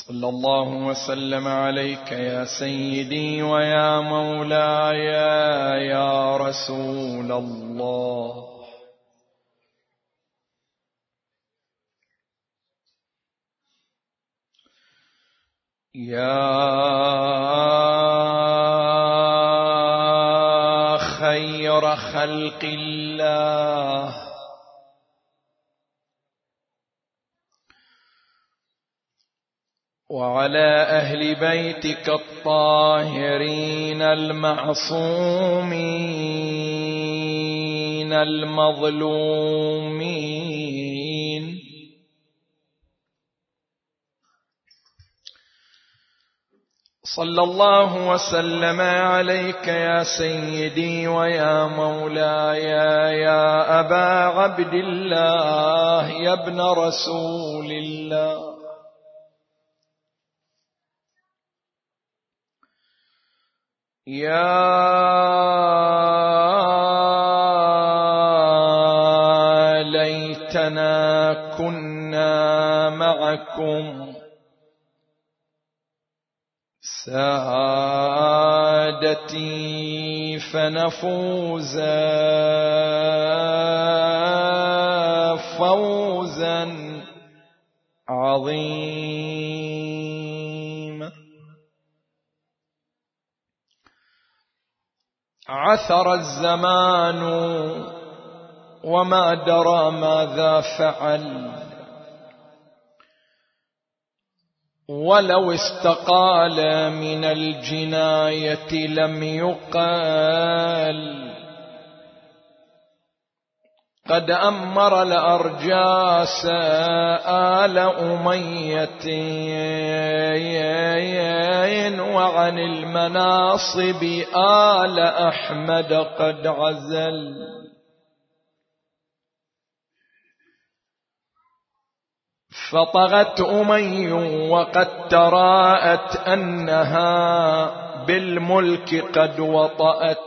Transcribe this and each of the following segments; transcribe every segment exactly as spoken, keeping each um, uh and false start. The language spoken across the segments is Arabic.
صلى الله وسلم عليك يا سيدي ويا مولاي يا رسول الله. يا خير خلق الله وعلى أهل بيتك الطاهرين المعصومين المظلومين، صلى الله وسلم عليك يا سيدي ويا مولاي يا أبا عبد الله يا ابن رسول الله. يا ليتنا كنا معكم سادتي فنفوز فوزا عظيما. عثر الزمان وما درى ماذا فعل، ولو استقال من الجناية لم يقال. قد أمر الأرجاس آل أمية وعن المناصب آل أحمد قد عزل. فطغت أمي وقد تراءت أنها بالملك قد وطأت،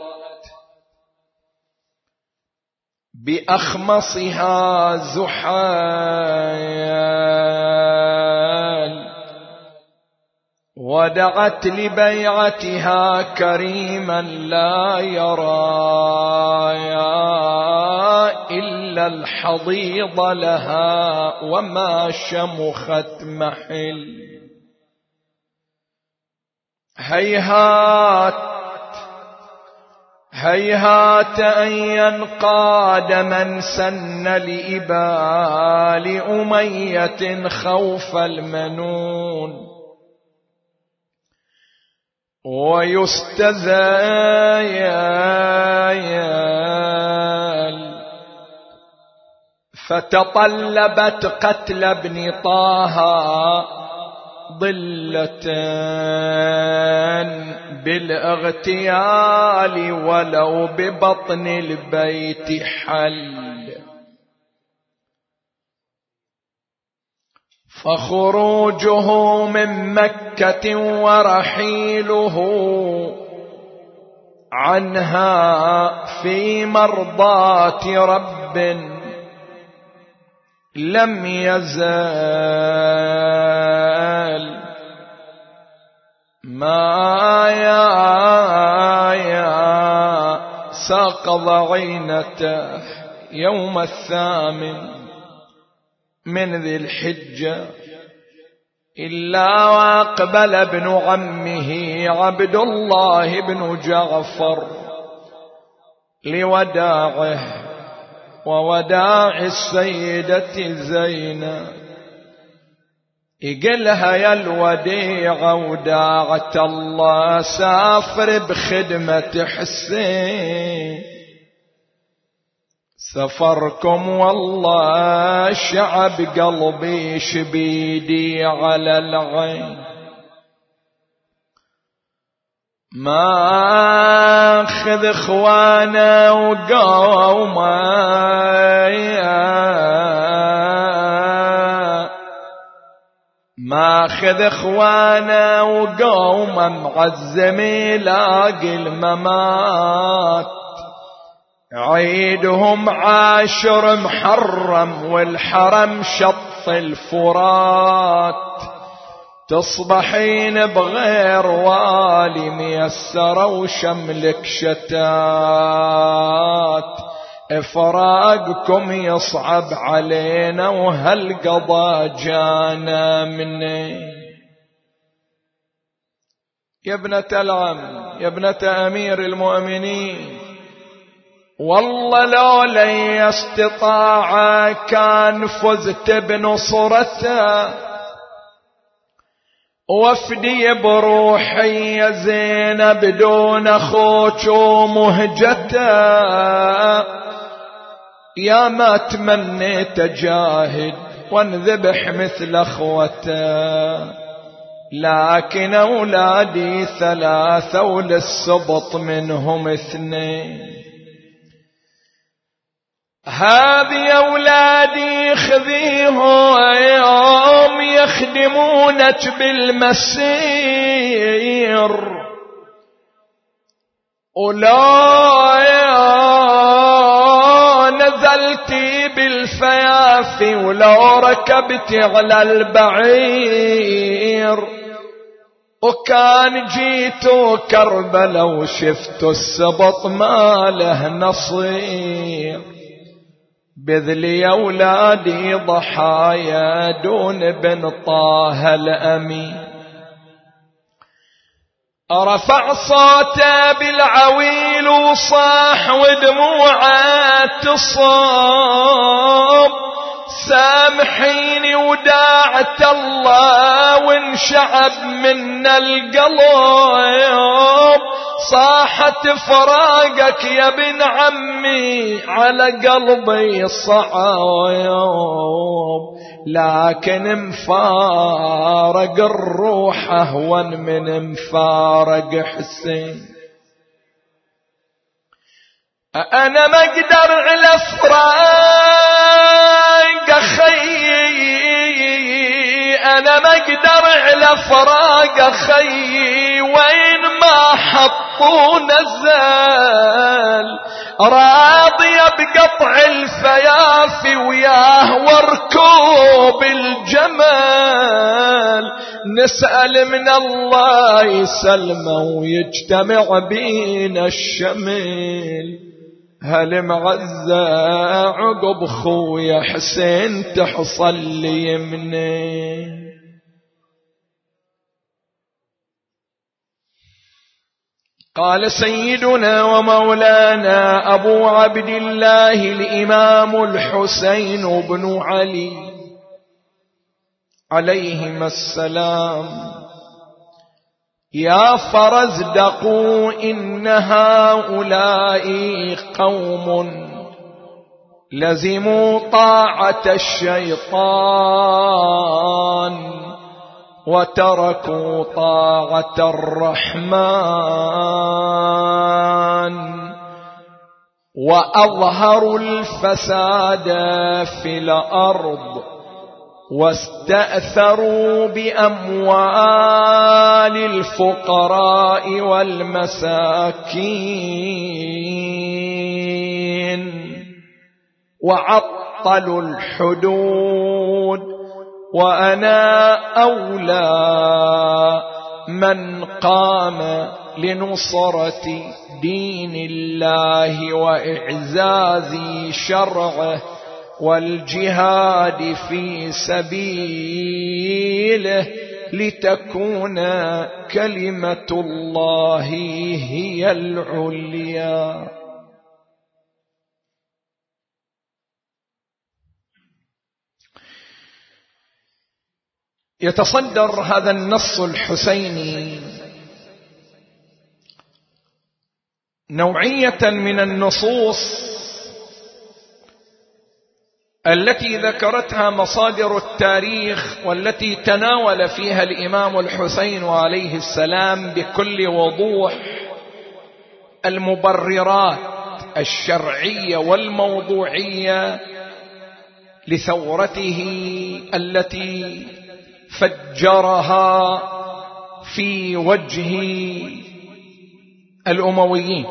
بأخمصها زحال، ودعت لبيعتها كريما لا يرى إلا الحضيض لها وما شمخت محل. هيهات هيهات أن ينقاد من سن لإبال أمية خوف المنون، ويستزايل. فتطلبت قتل ابن طه ضلة بالاغتيال ولو ببطن البيت حل. فخروجه من مكة ورحيله عنها في مرضاة رب لم يزال. ما يا يا ساقض عينته يوم الثامن من ذي الحجة إلا وأقبل ابن عمه عبد الله بن جعفر لوداعه ووداع السيدة زينب. يقلها يا الوديعة وداعة الله سافر بخدمة حسين، سفركم والله شعب قلبي شبيدي على العين. ما اخذ اخوانا وقوما ما اخذ اخوانا وقوما معزمي لاقي الممات. عيدهم عاشر محرم والحرم شط الفرات، تصبحين بغير والي ميسرة وشملك شتات، فراقكم يصعب علينا وهالقضا جانا مني. يا ابنة العم، يا ابنة أمير المؤمنين، والله لولا استطاع كان فزت بنصرته وافدي بروحي يا زينب دون اخوك ومهجته. يا ما تمنيت اجاهد وانذبح مثل اخوته، لكن اولادي ثلاثة وللسبط منهم اثنين. هذه أولادي خذيهم يوم يخدمونك بالمسير، ولا نزلتي بالفيافي ولو ركبتي على البعير، وكان جيتوا كربلا وشفتوا السبط ما له نصير. بذلي أولادي ضحايا دون بن طه الأمين. رفع صوته بالعويل وصاح ودموعه تصاب، سامحيني وداعت الله وانشعب من القلب. صاحت فراقك يا ابن عمي على قلبي صعب، لكن مفارق الروح أهون من مفارق حسين. أنا ما أقدر على فراق أخي، أنا ما أقدر على فراق أخي، وين ما حطوا نزل. راضية بقطع الفيافي وياه وركوب الجمل، نسأل من الله يسلمه ويجتمع بينا الشمل. هل معزة عقب خويا حسين تحصل لي منين؟ قال سيدنا ومولانا أبو عبد الله الإمام الحسين بن علي عليهما السلام: يا فرزدقوا إن هؤلاء قوم لزموا طاعة الشيطان وتركوا طاعة الرحمن، وأظهروا الفساد في الأرض، واستأثروا بأموال الفقراء والمساكين، وعطلوا الحدود. وأنا أولى من قام لنصرة دين الله وإعزاز شرعه والجهاد في سبيله، لتكون كلمة الله هي العليا. يتصدر هذا النص الحسيني نوعية من النصوص التي ذكرتها مصادر التاريخ، والتي تناول فيها الإمام الحسين عليه السلام بكل وضوح المبررات الشرعية والموضوعية لثورته التي فجرها في وجه الأمويين.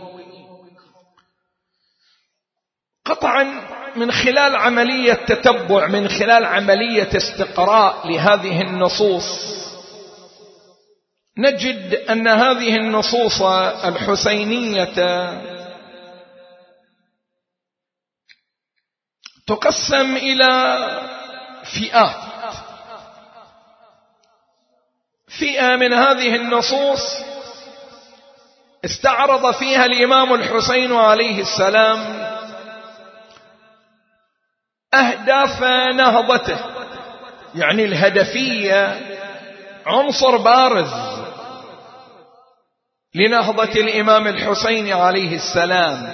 قطعا من خلال عملية تتبع، من خلال عملية استقراء لهذه النصوص، نجد أن هذه النصوص الحسينية تقسم إلى فئات. فئة من هذه النصوص استعرض فيها الإمام الحسين عليه السلام أهداف نهضته، يعني الهدفية عنصر بارز لنهضة الإمام الحسين عليه السلام،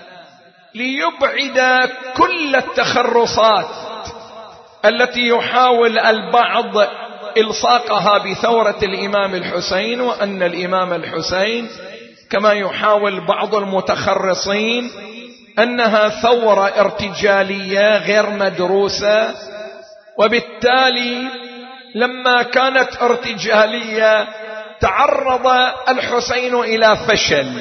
ليبعد كل التخرصات التي يحاول البعض إلصاقها بثورة الإمام الحسين، وأن الإمام الحسين كما يحاول بعض المتخرصين أنها ثورة ارتجالية غير مدروسة، وبالتالي لما كانت ارتجالية تعرض الحسين إلى فشل.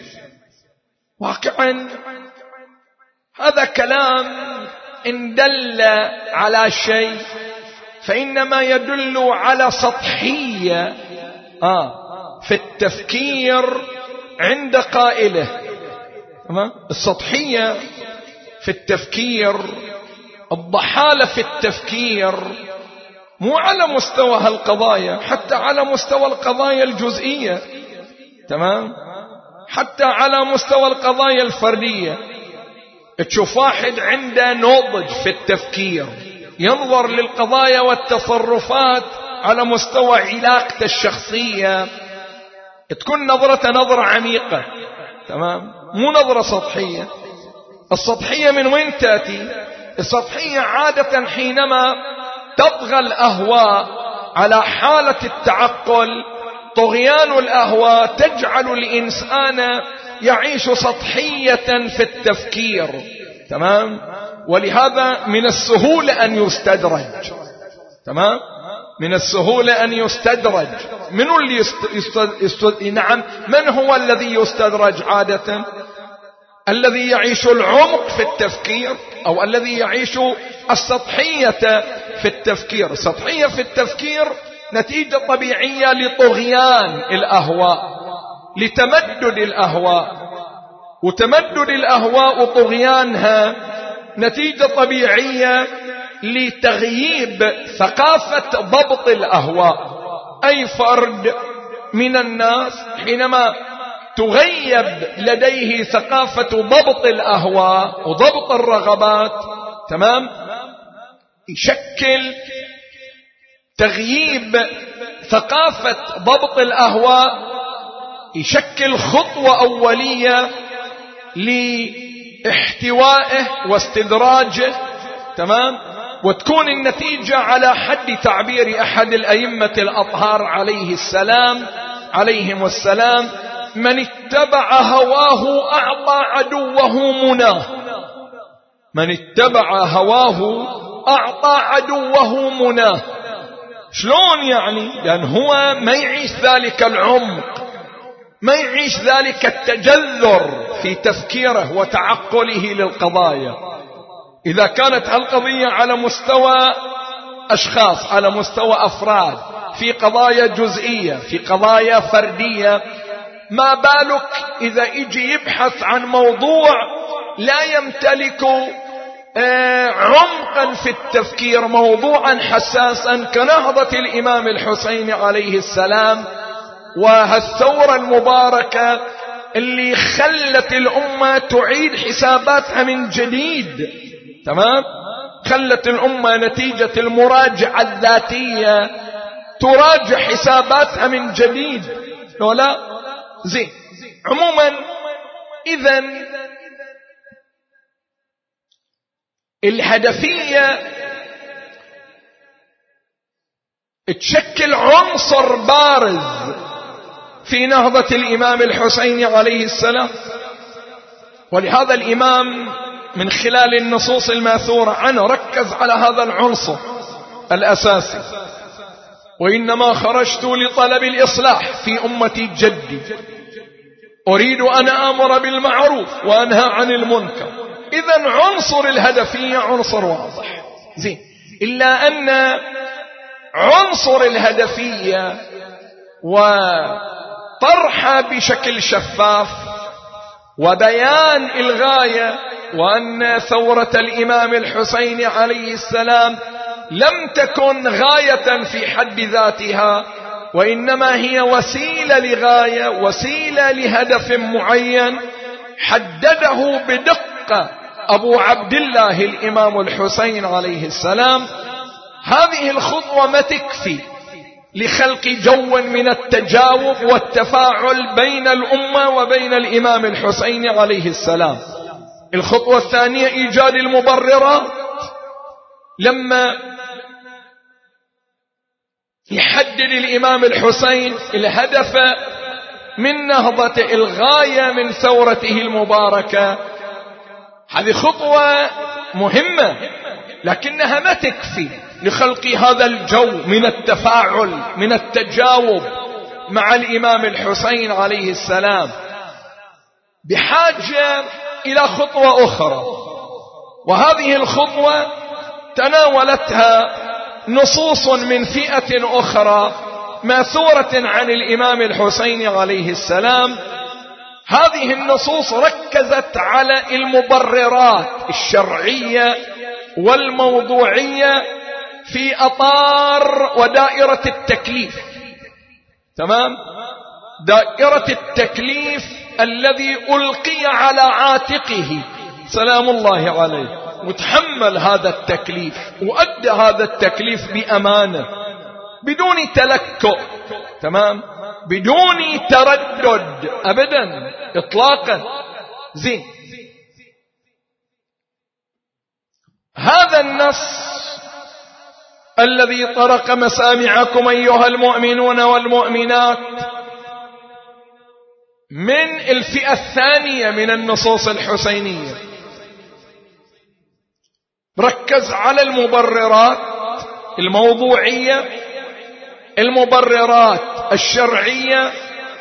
واقعا هذا كلام إن دل على شيء فإنما يدل على سطحية آه في التفكير عند قائله. السطحية في التفكير، الضحالة في التفكير، مو على مستوى هالقضايا، حتى على مستوى القضايا الجزئية، تمام، حتى على مستوى القضايا الفردية. تشوف واحد عنده نضج في التفكير، ينظر للقضايا والتصرفات على مستوى علاقته الشخصية، تكون نظرته نظرة عميقة، تمام، مو نظرة سطحية. السطحية من وين تأتي؟ السطحية عادة حينما تطغى الأهواء على حالة التعقل، طغيان الأهواء تجعل الإنسان يعيش سطحية في التفكير، تمام، ولهذا من السهولة أن يستدرج، تمام، من السهولة أن يستدرج. من اللي يست... يست... يست... نعم، من هو الذي يستدرج عادة؟ الذي يعيش العمق في التفكير، أو الذي يعيش السطحية في التفكير. السطحية في التفكير نتيجة طبيعية لطغيان الأهواء، لتمدد الأهواء، وتمدد الأهواء وطغيانها نتيجة طبيعية لتغييب ثقافة ضبط الأهواء. أي فرد من الناس حينما تغيب لديه ثقافة ضبط الأهواء وضبط الرغبات، تمام، يشكل تغييب ثقافة ضبط الأهواء، يشكل خطوة أولية لاحتوائه واستدراجه، تمام، وتكون النتيجة على حد تعبير أحد الأئمة الأطهار عليه السلام عليهم السلام: من اتبع هواه أعطى عدوه مناه. من اتبع هواه أعطى عدوه مناه. شلون يعني؟ لأن هو ما يعيش ذلك العمق، ما يعيش ذلك التجذر في تفكيره وتعقله للقضايا. إذا كانت القضية على مستوى أشخاص، على مستوى أفراد، في قضايا جزئية، في قضايا فردية، ما بالك إذا يجي يبحث عن موضوع لا يمتلك عمقا في التفكير، موضوعا حساسا كنهضة الإمام الحسين عليه السلام، وهالثورة المباركة اللي خلت الأمة تعيد حساباتها من جديد، تمام، خلت الأمة نتيجة المراجعة الذاتية تراجع حساباتها من جديد، لو لا زين. عموما إذن الهدفية تشكل عنصر بارز في نهضة الإمام الحسين عليه السلام، ولهذا الإمام من خلال النصوص الماثورة عنه ركز على هذا العنصر الأساسي: وإنما خرجت لطلب الإصلاح في أمتي جدي، أريد أن آمر بالمعروف وأنهى عن المنكر. إذن عنصر الهدفية عنصر واضح، زين، إلا أن عنصر الهدفية وطرحه بشكل شفاف وبيان الغاية، وأن ثورة الإمام الحسين عليه السلام لم تكن غاية في حد ذاتها، وإنما هي وسيلة لغاية، وسيلة لهدف معين حدده بدقة أبو عبد الله الإمام الحسين عليه السلام. هذه الخطوة ما تكفي لخلق جو من التجاوب والتفاعل بين الأمة وبين الإمام الحسين عليه السلام. الخطوة الثانية إيجاد المبررات. لما يحدد الإمام الحسين الهدف من نهضته، الغاية من ثورته المباركة، هذه خطوة مهمة، لكنها ما تكفي لخلق هذا الجو من التفاعل من التجاوب مع الإمام الحسين عليه السلام، بحاجة إلى خطوة أخرى. وهذه الخطوة تناولتها نصوص من فئة أخرى ماثورة عن الإمام الحسين عليه السلام. هذه النصوص ركزت على المبررات الشرعية والموضوعية في أطار ودائرة التكليف. تمام؟ دائرة التكليف الذي ألقي على عاتقه سلام الله عليه، متحمل هذا التكليف وأدى هذا التكليف بأمانة بدون تلكؤ، تمام، بدون تردد أبدا إطلاقا. زين، هذا النص الذي طرق مسامعكم أيها المؤمنون والمؤمنات من الفئة الثانية من النصوص الحسينية، ركز على المبررات الموضوعية، المبررات الشرعية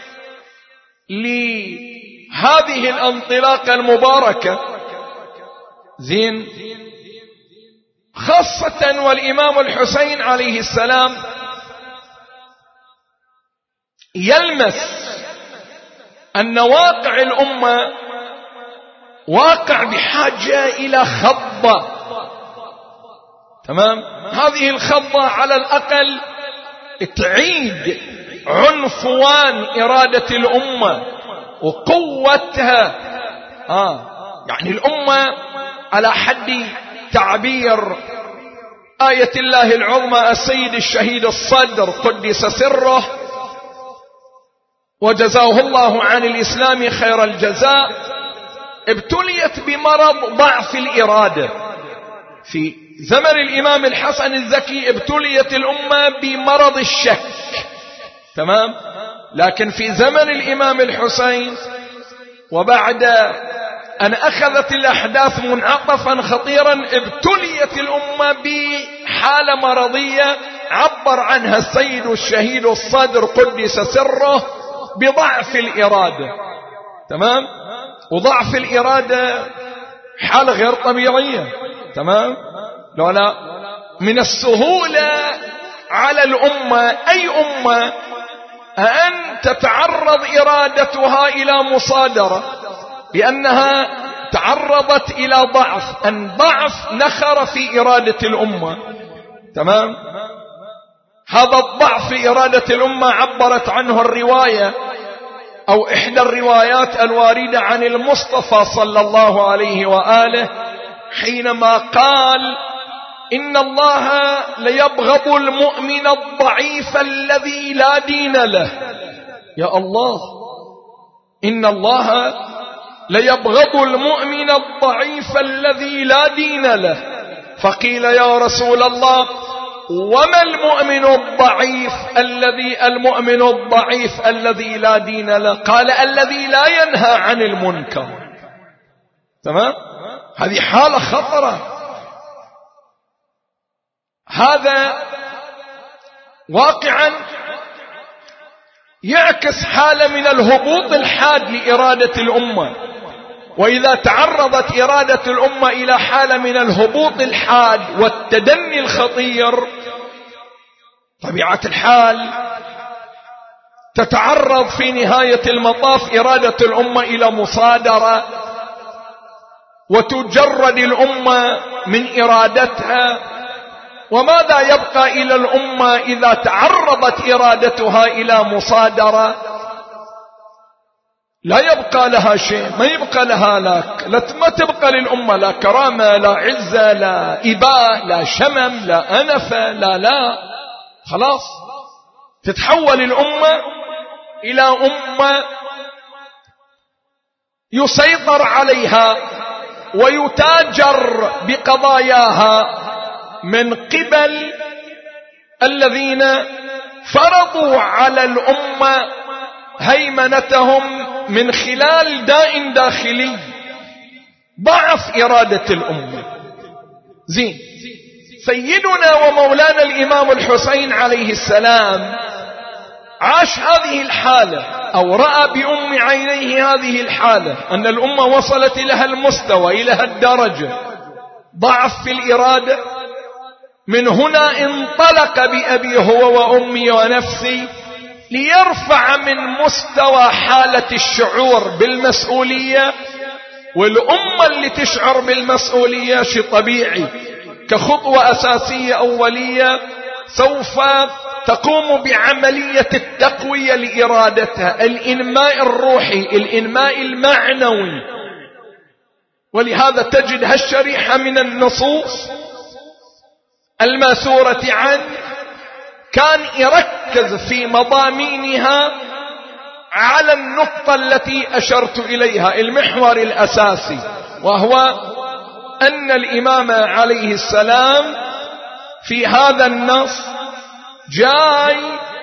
لهذه الانطلاقة المباركة. زين، خاصة والإمام الحسين عليه السلام يلمس أن واقع الأمة واقع بحاجة إلى خضة. تمام، هذه الخضة على الأقل تعيد عنفوان إرادة الأمة وقوتها. آه يعني الأمة على حد تعبير آية الله العظمى السيد الشهيد الصدر قدس سره وجزاه الله عن الإسلام خير الجزاء، ابتليت بمرض ضعف الإرادة. في زمن الإمام الحسن الزكي ابتليت الأمة بمرض الشك، تمام، لكن في زمن الإمام الحسين وبعد أن أخذت الأحداث منعطفا خطيرا ابتليت الأمة بحالة مرضية عبر عنها السيد الشهيد الصدر قدس سره بضعف الإرادة. تمام، وضعف الإرادة حالة غير طبيعية. تمام، لا لا من السهولة على الأمة، أي أمة، أن تتعرض إرادتها إلى مصادرة لأنها تعرضت إلى ضعف، أن ضعف نخر في إرادة الأمة. تمام، هذا الضعف في إرادة الأمة عبرت عنه الرواية أو إحدى الروايات الواردة عن المصطفى صلى الله عليه وآله حينما قال: إن الله ليبغض المؤمن الضعيف الذي لا دين له. يا الله، إن الله ليبغض المؤمن الضعيف الذي لا دين له. فقيل: يا رسول الله، وما المؤمن الضعيف الذي المؤمن الضعيف الذي لا دين له؟ قال: الذي لا ينهى عن المنكر. تمام، هذه حالة خطرة. هذا واقعا يعكس حالة من الهبوط الحاد لإرادة الأمة. وإذا تعرضت إرادة الأمة إلى حالة من الهبوط الحاد والتدني الخطير، طبيعة الحال تتعرض في نهاية المطاف إرادة الأمة إلى مصادرة، وتجرد الأمة من إرادتها. وماذا يبقى إلى الأمة إذا تعرضت إرادتها إلى مصادرة؟ لا يبقى لها شيء، ما يبقى لها لك ما تبقى للأمة لا كرامة، لا عزة، لا إباء، لا شمم، لا أنفة، لا لا خلاص تتحول الأمة إلى أمة يسيطر عليها ويتاجر بقضاياها من قبل الذين فرضوا على الأمة هيمنتهم من خلال داء داخلي ضعف إرادة الأمة. زين، سيدنا ومولانا الإمام الحسين عليه السلام عاش هذه الحالة، أو رأى بأم عينيه هذه الحالة، أن الأمة وصلت إلى المستوى، إلى الدرجة ضعف في الإرادة. من هنا انطلق بأبي هو وأمي ونفسي ليرفع من مستوى حالة الشعور بالمسؤولية. والأمة اللي تشعر بالمسؤولية شيء طبيعي كخطوة أساسية أولية سوف تقوم بعملية التقوية لإرادتها، الإنماء الروحي، الإنماء المعنوي. ولهذا تجد هالشريحة من النصوص الماثورة عنه كان يركز في مضامينها على النقطة التي أشرت إليها، المحور الأساسي، وهو أن الإمام عليه السلام في هذا النص جاي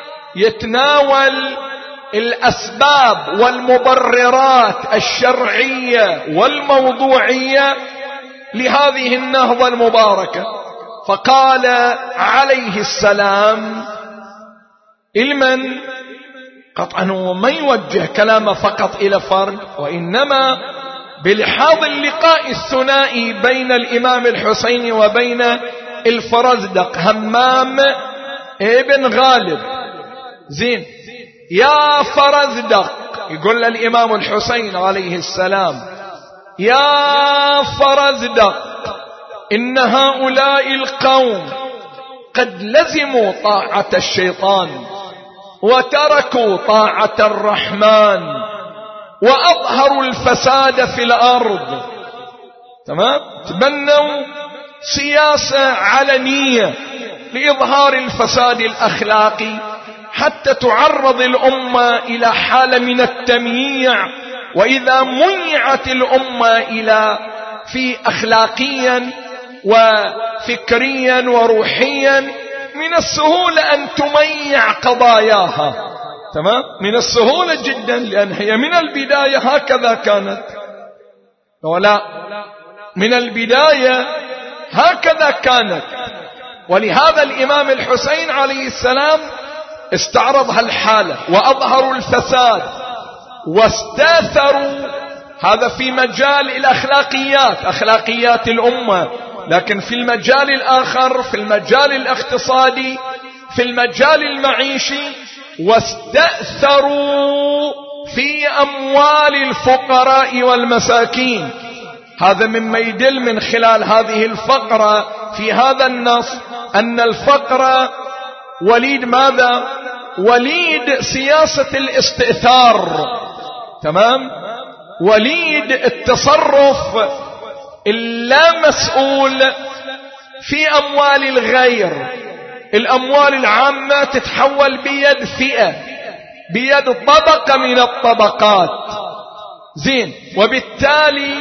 يتناول الأسباب والمبررات الشرعية والموضوعية لهذه النهضة المباركة. فقال عليه السلام المن قطعا ما يوجه كلامه فقط إلى فرد، وإنما بلحاظ اللقاء الثنائي بين الإمام الحسين وبين الفرزدق همام ابن غالب. زين، يا فرزدق، يقول الإمام الحسين عليه السلام، يا فرزدق، إن هؤلاء القوم قد لزموا طاعة الشيطان وتركوا طاعة الرحمن وأظهروا الفساد في الأرض. تمام، تبنوا سياسة علنية لإظهار الفساد الأخلاقي حتى تعرض الأمة إلى حالة من التمييع. وإذا منعت الأمة إلى في أخلاقيا وفكريا وروحيا من السهولة أن تميع قضاياها. تمام، من السهولة جدا، لأن هي من البداية هكذا كانت، ولا من البداية هكذا كانت. ولهذا الإمام الحسين عليه السلام استعرض هالحالة وأظهروا الفساد واستاثروا. هذا في مجال الأخلاقيات، أخلاقيات الأمة. لكن في المجال الآخر، في المجال الاقتصادي، في المجال المعيشي، واستأثروا في أموال الفقراء والمساكين. هذا مما يدل من خلال هذه الفقرة في هذا النص أن الفقر وليد ماذا؟ وليد سياسة الاستئثار. تمام، وليد التصرف اللامسؤول في أموال الغير. الأموال العامة تتحول بيد فئة، بيد طبقة من الطبقات. زين، وبالتالي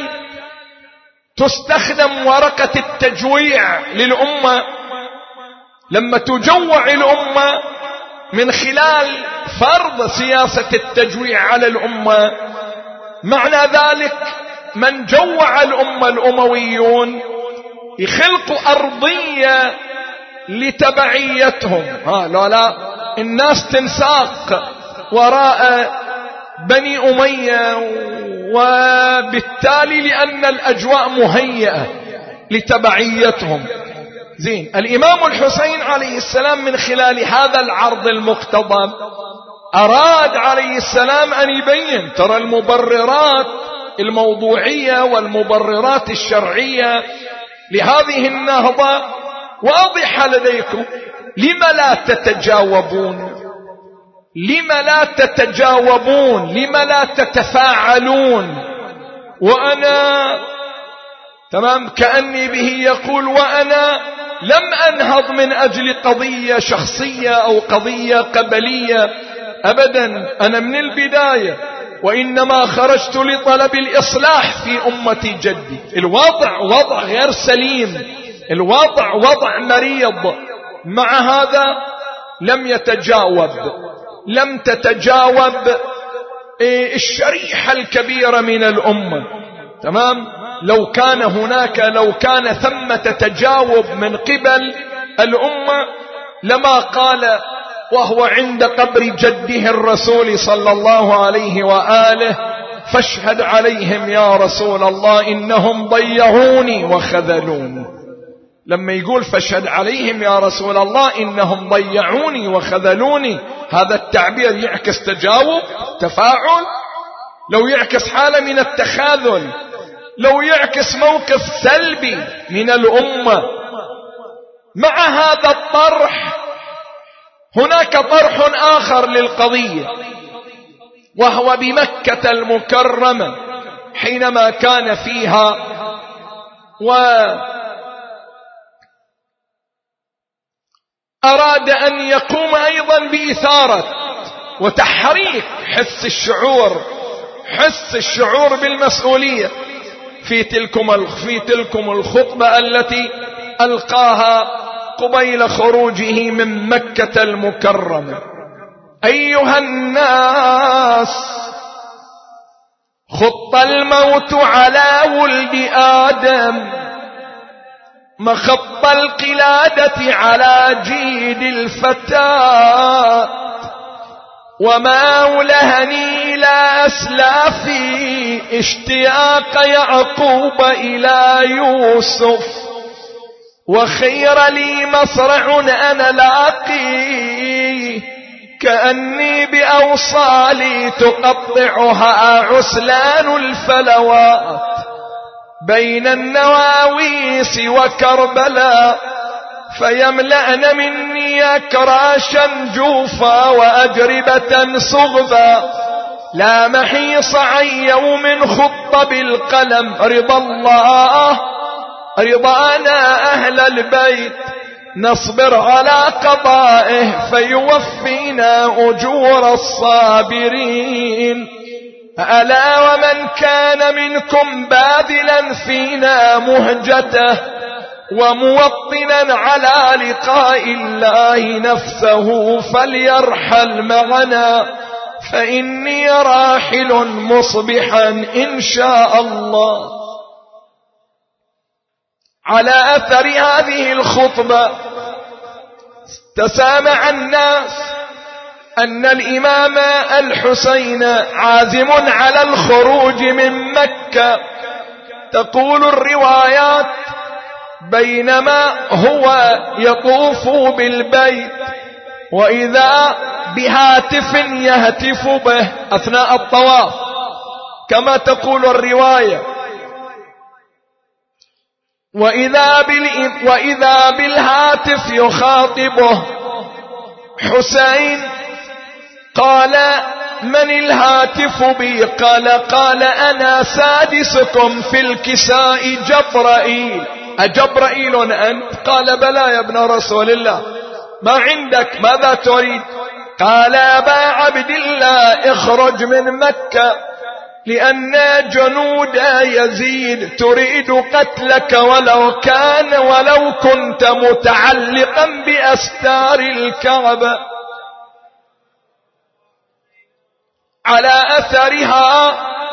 تستخدم ورقة التجويع للأمة. لما تجوع الأمة من خلال فرض سياسة التجويع على الأمة، معنى ذلك من جوع الأمة الأمويون يخلقوا أرضية لتبعيتهم. ها لا لا الناس تنساق وراء بني أمية، وبالتالي لأن الأجواء مهيئة لتبعيتهم. زين، الإمام الحسين عليه السلام من خلال هذا العرض المقتضب أراد عليه السلام أن يبين ترى المبررات الموضوعية والمبررات الشرعية لهذه النهضة واضحة لديكم، لم لا تتجاوبون؟ لم لا تتجاوبون؟ لم لا تتفاعلون؟ وأنا تمام كأني به يقول وأنا لم أنهض من أجل قضية شخصية أو قضية قبلية أبدا، أنا من البداية وإنما خرجت لطلب الإصلاح في أمة جدي. الوضع وضع غير سليم، الوضع وضع مريض. مع هذا لم يتجاوب، لم تتجاوب الشريحة الكبيرة من الأمة. تمام. لو كان هناك لو كان ثمة تجاوب من قبل الأمة لما قال وهو عند قبر جده الرسول صلى الله عليه وآله فاشهد عليهم يا رسول الله إنهم ضيعوني وخذلوني. لما يقول فاشهد عليهم يا رسول الله إنهم ضيعوني وخذلوني، هذا التعبير يعكس تجاوب، تفاعل؟ لو يعكس حالة من التخاذل، لو يعكس موقف سلبي من الأمة. مع هذا الطرح هناك طرح آخر للقضية، وهو بمكة المكرمة حينما كان فيها وأراد أن يقوم أيضا بإثارة وتحريك حس الشعور، حس الشعور بالمسؤولية في تلكم في تلكم الخطبة التي ألقاها قبيل خروجه من مكة المكرمة. أيها الناس، خط الموت على ولد آدم، مخط القلادة على جيد الفتاة، وما ولهني إلى أسلافي اشتياق يعقوب إلى يوسف، وخير لي مصرع أنا لاقي، كأني بأوصالي تقطعها عسلان الفلوات، بين النواويس وكربلاء، فيملأن مني أكراشا جوفا وأجربة صغبا، لا محيص عن يوم خط بالقلم، رضا الله رضانا أهل البيت، نصبر على قضائه فيوفينا أجور الصابرين. ألا ومن كان منكم باذلا فينا مهجته، وموطنا على لقاء الله نفسه، فليرحل معنا، فإني راحل مصبحا إن شاء الله. على أثر هذه الخطبة تسامع الناس أن الإمام الحسين عازم على الخروج من مكة. تقول الروايات بينما هو يطوف بالبيت وإذا بهاتف يهتف به أثناء الطواف، كما تقول الرواية، وإذا, وإذا بالهاتف يخاطبه حسين. قال من الهاتف بي؟ قال قال أنا سادسكم في الكساء جبرائيل. أجبرائيل أنت؟ قال بلى يا ابن رسول الله، ما عندك؟ ماذا تريد؟ قال أبا عبد الله اخرج من مكة، لأن جنود يزيد تريد قتلك، ولو كان ولو كنت متعلقا بأستار الكعبة. على أثرها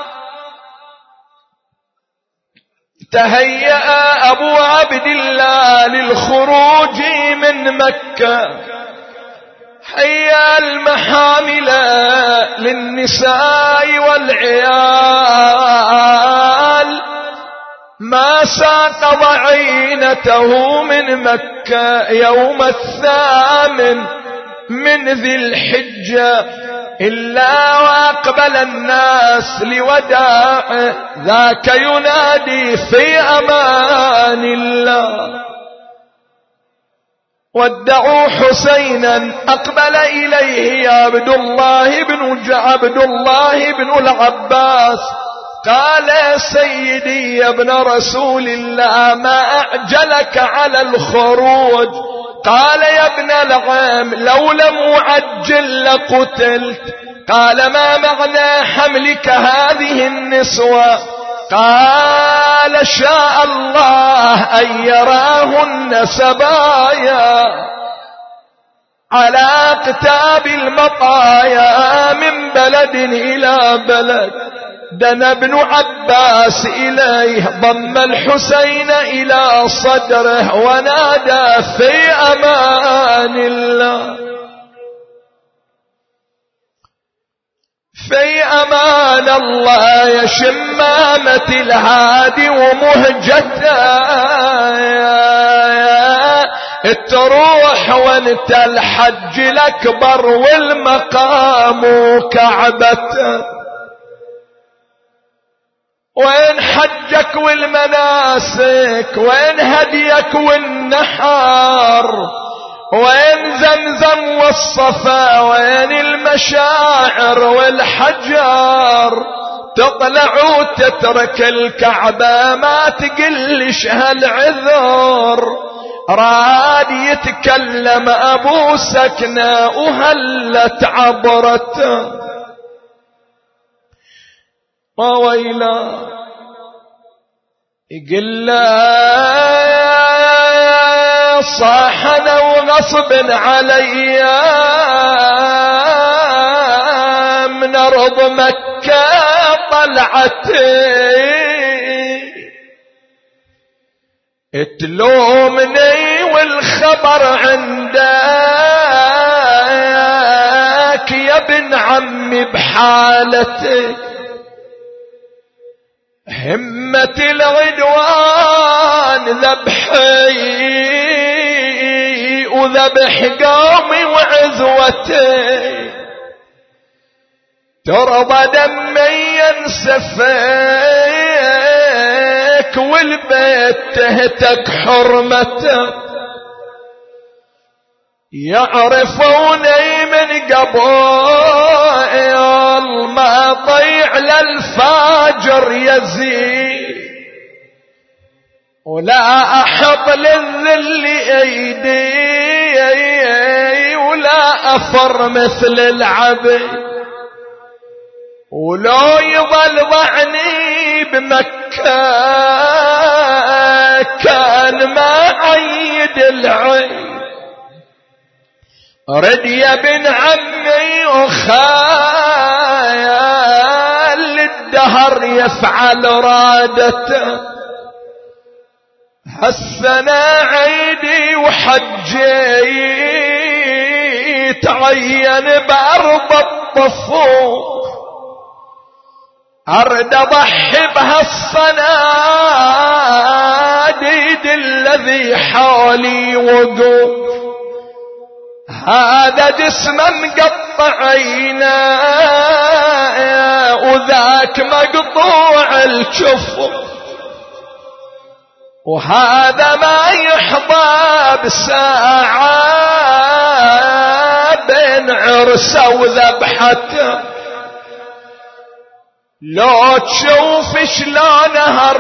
تهيأ أبو عبد الله للخروج من مكة، حيا المحامل للنساء والعيال، ما ساق ضعينته من مكة يوم الثامن من ذي الحجة إلا وأقبل الناس لوداعه ذاك ينادي في أمان الله. ودعوا حسينا أقبل إليه عبد الله بن عبد الله بن العباس قال سيدي يا ابن رسول الله ما أعجلك على الخروج؟ قال يا ابن العم لو لم أعجل لقتلت. قال ما معنى حملك هذه النسوة؟ قال شاء الله أن يراهن سبايا على أقتاب المطايا من بلد إلى بلد. دنا ابن عباس إليه ضم الحسين إلى صدره ونادى في أمان الله في أمان الله يا شمامة الهادي ومهجته تروح وانت الحج الأكبر والمقام كعبته. وين حجك والمناسك؟ وين هديك والنحر؟ وين زمزم والصفا؟ وين المشاعر والحجر؟ تطلع وتترك الكعبة ما تقلش هالعذر. راد يتكلم أبو سكنة وهلت عبرته وويلا يقول لا صاحنا وغصب علي من أرض مكة طلعتي تلومني والخبر عندك يا ابن عمي بحالتي. همة العدوان ذبحي وذبح قومي وعزوتي. ترضى دمي ينسفك والبيت تهتك حرمته. يعرفوني من قبل ما طيع للفاجر يزيد ولا أحط للذل ايدي ولا أفر مثل العبد. ولو يظل ضعني بمكة كان ما عيد العين. رد يا بن عمي وخال الدهر يفعل رادته. هالسنة عيدي وحجي تعين بأرض الطفوف. أرد أضحي بهالصناديد الذي حولي وقوف. هذا جسمه مقطع عينه وذاك مقطوع الكف. وهذا ما يحظى بساعة بين عرسه وذبحته. لو تشوف شلون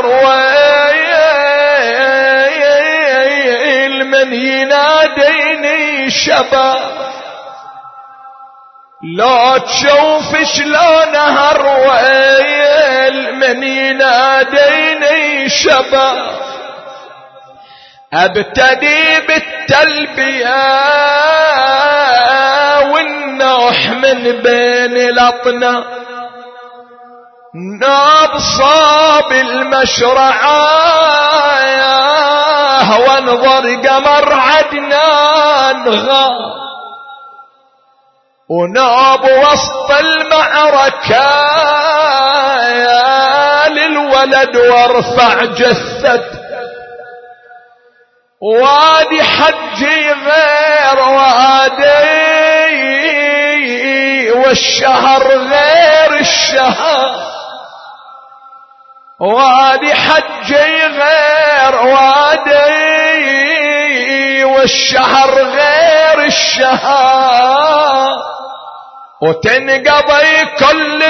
هالويل من يناديني شباب. لو تشوف شلون هالويل من يناديني شباب. ابتدي بالتلبية والنوح من بين الأطناب. ناب صاب المشرعة وانظر قمر عدنان غاب. وناب وسط المعركة للولد وارفع جثته. وادي حجي غير وادي والشهر غير الشهر، وادي حجي غير وادي، والشهر غير الشهر، وتنقضي كل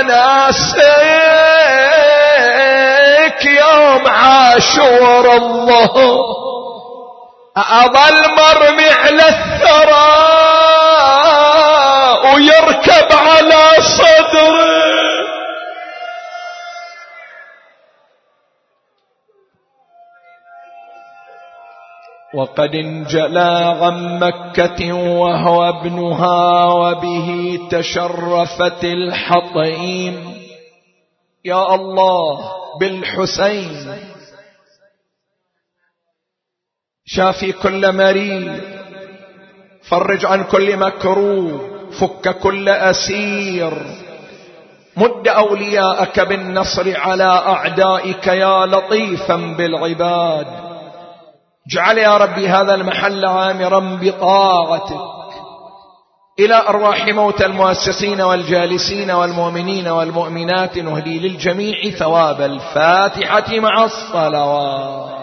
المناسك يوم عاشور. الله أظل مرمي على الثرى ويركب على صدره، وقد انجلى عن مكة وهو ابنها، وبه تشرفت الحطيم. يا الله بالحسين شافي كل مريض، فرج عن كل مكروب، فك كل أسير، مد أولياءك بالنصر على أعدائك يا لطيفا بالعباد. اجعل يا ربي هذا المحل عامرا بطاعتك، إلى أرواح موتى المؤسسين والجالسين والمؤمنين والمؤمنات، نهدي للجميع ثواب الفاتحة مع الصلوات.